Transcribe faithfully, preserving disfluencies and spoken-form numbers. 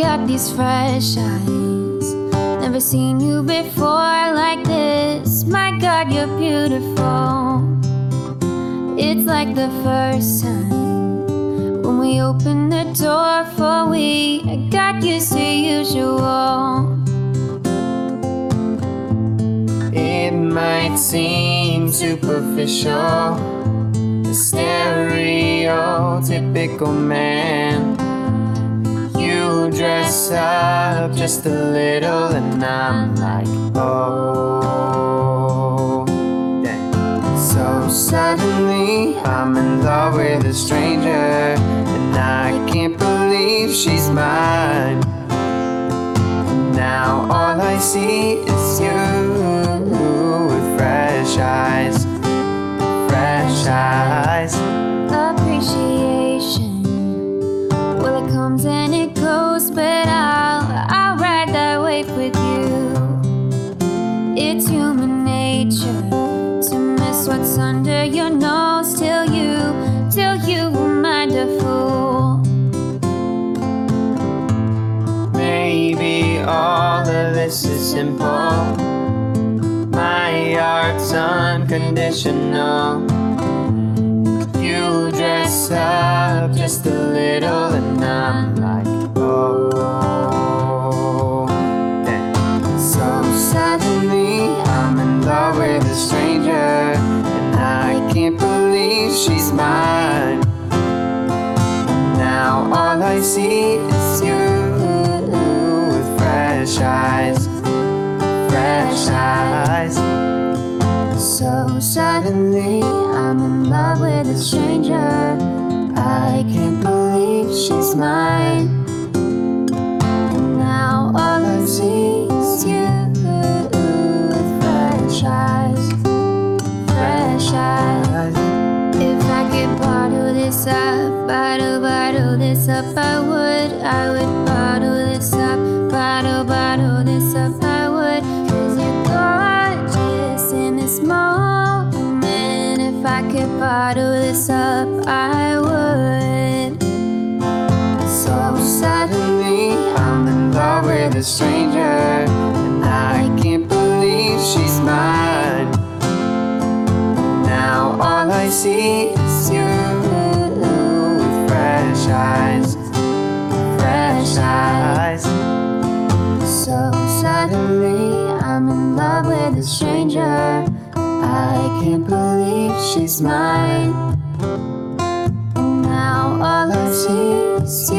got these fresh eyes. Never seen you before like this. My God, you're beautiful. It's like the first time when we opened the door for we I got used to usual. It might seem superficial, the stereotypical man. You dress up just a little and I'm like, oh, dang. So suddenly I'm in love with a stranger, and I can't believe she's mine. Now all I see is you with fresh eyes, fresh eyes. Appreciation, well, it comes and it goes, but I'll, I'll ride that wave with you. It's human nature to miss what's under your nose till you, till you remind a fool. Maybe all of this is simple. My art's unconditional. You dress up just a little and I'm like, oh, dang. So suddenly I'm in love with a stranger, and I can't believe she's mine. Now all I see is you with fresh eyes, fresh eyes. So suddenly I'm in love with a stranger. I can't believe she's mine. And now all I see is you with fresh eyes, fresh eyes. If I could bottle this up, bottle, bottle this up, I would, I would bottle this up, bottle, bottle this up, I would. Cause you're gorgeous in this moment. If I could bottle this up, I would. So suddenly I'm in love with a stranger, and I can't believe she's mine. Now all I see is you with fresh eyes, fresh eyes. So suddenly I'm in love with a stranger. I can't believe she's mine. And now all I see is you.